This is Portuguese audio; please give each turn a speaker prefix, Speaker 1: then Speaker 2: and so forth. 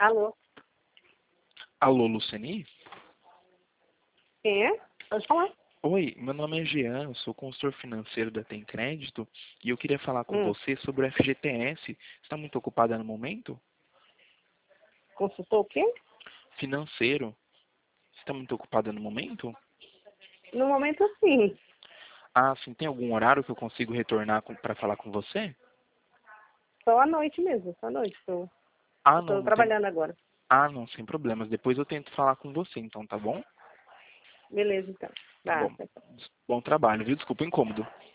Speaker 1: Alô?
Speaker 2: Alô, Luceni?
Speaker 1: Quem é? Pode falar.
Speaker 2: Oi, meu nome é Jean, eu sou consultor financeiro da Tem Crédito e eu queria falar com
Speaker 1: Hum.
Speaker 2: você sobre o FGTS. Você está muito ocupada no momento?
Speaker 1: Consultou o quê?
Speaker 2: Financeiro. Você está muito ocupada no momento?
Speaker 1: No momento, sim.
Speaker 2: Ah, sim. Tem algum horário que eu consigo retornar para falar com você?
Speaker 1: Só à noite mesmo, só à noite.
Speaker 2: Ah,
Speaker 1: Eu
Speaker 2: não,
Speaker 1: tô
Speaker 2: não tem.
Speaker 1: trabalhando agora.
Speaker 2: Ah, não, sem problemas. Depois eu tento falar com você, então, tá bom?
Speaker 1: Beleza, então.
Speaker 2: Tá
Speaker 1: Tá,
Speaker 2: bom.
Speaker 1: tá.
Speaker 2: Bom trabalho, viu? Desculpa o incômodo.